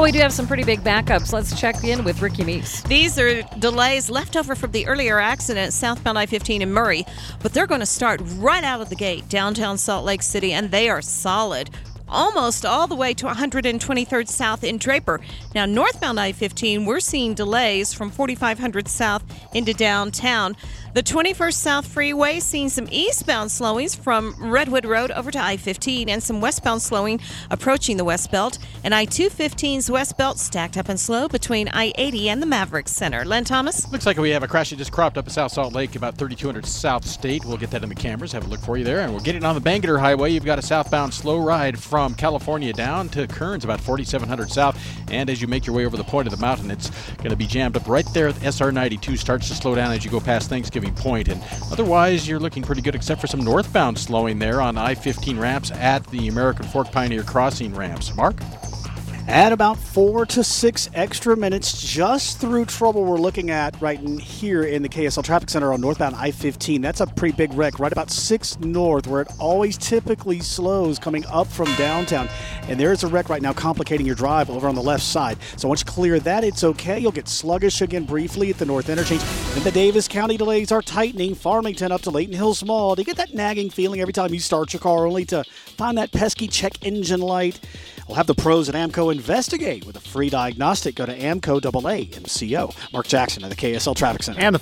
Well, we do have some pretty big backups. Let's check in with Ricky Meese. These are delays left over from the earlier accident southbound I-15 in Murray, but they're going to start right out of the gate downtown Salt Lake City, and they are solid. Almost all the way to 123rd South in Draper. Now, northbound I-15, we're seeing delays from 4500 South into downtown. The 21st South Freeway seeing some eastbound slowings from Redwood Road over to I-15 and some westbound slowing approaching the West Belt. And I-215's West Belt stacked up and slow between I-80 and the Maverick Center. Len Thomas? Looks like we have a crash that just cropped up at South Salt Lake, about 3200 South State. We'll get that in the cameras, have a look for you there. And we'll get it on the Bangerter Highway. You've got a southbound slow ride from California down to Kearns, about 4700 South. And as you make your way over the point of the mountain, it's going to be jammed up right there. SR92 starts to slow down as you go past Thanksgiving Point. And otherwise, you're looking pretty good, except for some northbound slowing there on I-15 ramps at the American Fork Pioneer Crossing ramps. Mark? Add about 4 to 6 extra minutes just through trouble we're looking at right here in the KSL Traffic Center on northbound I-15. That's a pretty big wreck right about 6 north, where it always typically slows coming up from downtown. And there's a wreck right now complicating your drive over on the left side. So once you clear that, it's okay. You'll get sluggish again briefly at the north interchange. And the Davis County delays are tightening. Farmington up to Layton Hills Mall. Do you get that nagging feeling every time you start your car, only to find that pesky check engine light? We'll have the pros at AAMCO investigate with a free diagnostic. Go to AAMCO. Mark Jackson at the KSL Traffic Center. And the